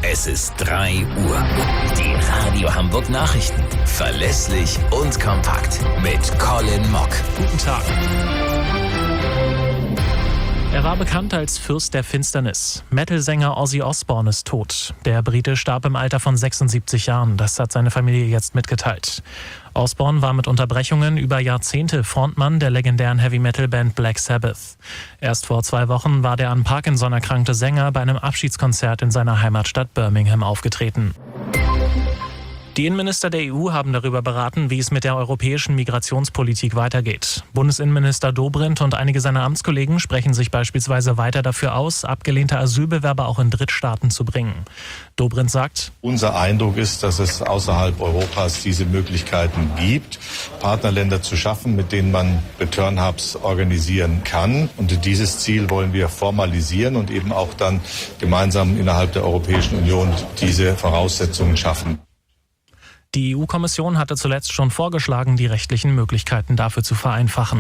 Es ist 3 Uhr. Die Radio Hamburg Nachrichten. Verlässlich und kompakt. Mit Colin Mock. Guten Tag. Er war bekannt als Fürst der Finsternis. Metal-Sänger Ozzy Osbourne ist tot. Der Brite starb im Alter von 76 Jahren. Das hat seine Familie jetzt mitgeteilt. Osbourne war mit Unterbrechungen über Jahrzehnte Frontmann der legendären Heavy-Metal-Band Black Sabbath. Erst vor 2 Wochen war der an Parkinson erkrankte Sänger bei einem Abschiedskonzert in seiner Heimatstadt Birmingham aufgetreten. Die Innenminister der EU haben darüber beraten, wie es mit der europäischen Migrationspolitik weitergeht. Bundesinnenminister Dobrindt und einige seiner Amtskollegen sprechen sich beispielsweise weiter dafür aus, abgelehnte Asylbewerber auch in Drittstaaten zu bringen. Dobrindt sagt: Unser Eindruck ist, dass es außerhalb Europas diese Möglichkeiten gibt, Partnerländer zu schaffen, mit denen man Return Hubs organisieren kann. Und dieses Ziel wollen wir formalisieren und eben auch dann gemeinsam innerhalb der Europäischen Union diese Voraussetzungen schaffen. Die EU-Kommission hatte zuletzt schon vorgeschlagen, die rechtlichen Möglichkeiten dafür zu vereinfachen.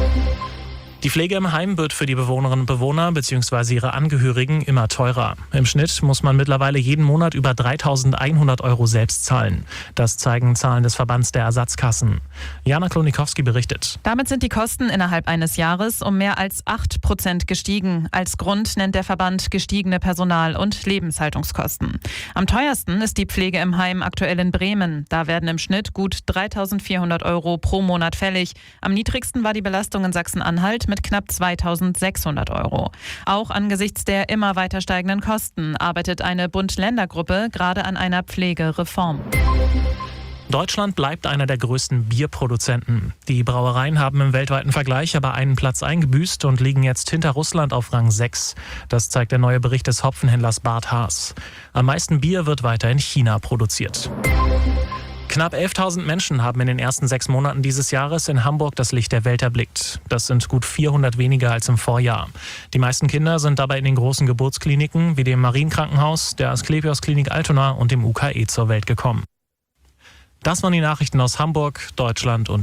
Die Pflege im Heim wird für die Bewohnerinnen und Bewohner bzw. ihre Angehörigen immer teurer. Im Schnitt muss man mittlerweile jeden Monat über 3.100 € selbst zahlen. Das zeigen Zahlen des Verbands der Ersatzkassen. Jana Klonikowski berichtet. Damit sind die Kosten innerhalb eines Jahres um mehr als 8% gestiegen. Als Grund nennt der Verband gestiegene Personal- und Lebenshaltungskosten. Am teuersten ist die Pflege im Heim aktuell in Bremen. Da werden im Schnitt gut 3.400 € pro Monat fällig. Am niedrigsten war die Belastung in Sachsen-Anhalt mit knapp 2.600 €. Auch angesichts der immer weiter steigenden Kosten arbeitet eine Bund-Länder-Gruppe gerade an einer Pflegereform. Deutschland bleibt einer der größten Bierproduzenten. Die Brauereien haben im weltweiten Vergleich aber einen Platz eingebüßt und liegen jetzt hinter Russland auf Rang 6. Das zeigt der neue Bericht des Hopfenhändlers Bart Haas. Am meisten Bier wird weiter in China produziert. Knapp 11.000 Menschen haben in den ersten 6 Monaten dieses Jahres in Hamburg das Licht der Welt erblickt. Das sind gut 400 weniger als im Vorjahr. Die meisten Kinder sind dabei in den großen Geburtskliniken wie dem Marienkrankenhaus, der Asklepios Klinik Altona und dem UKE zur Welt gekommen. Das waren die Nachrichten aus Hamburg, Deutschland und